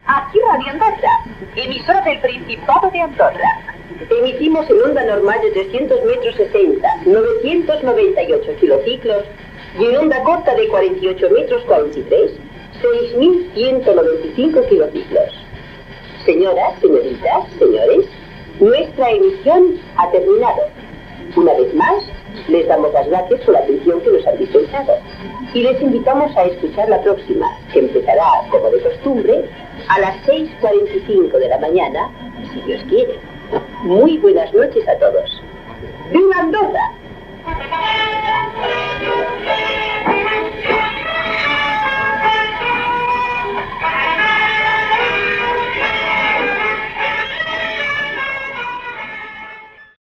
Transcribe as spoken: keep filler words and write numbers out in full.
Aquí Radio Andorra, emisora del Principado de Andorra. Emitimos en onda normal de trescientos metros sesenta, novecientos noventa y ocho kilociclos y en onda corta de cuarenta y ocho metros cuarenta y tres, seis mil ciento noventa y cinco kilociclos. Señoras, señoritas, señores, nuestra emisión ha terminado. Una vez más, les damos las gracias por la atención que nos han dispensado y les invitamos a escuchar la próxima, que empezará, como de costumbre, a las seis cuarenta y cinco de la mañana, si Dios quiere. Muy buenas noches a todos. ¡Viva Andorra!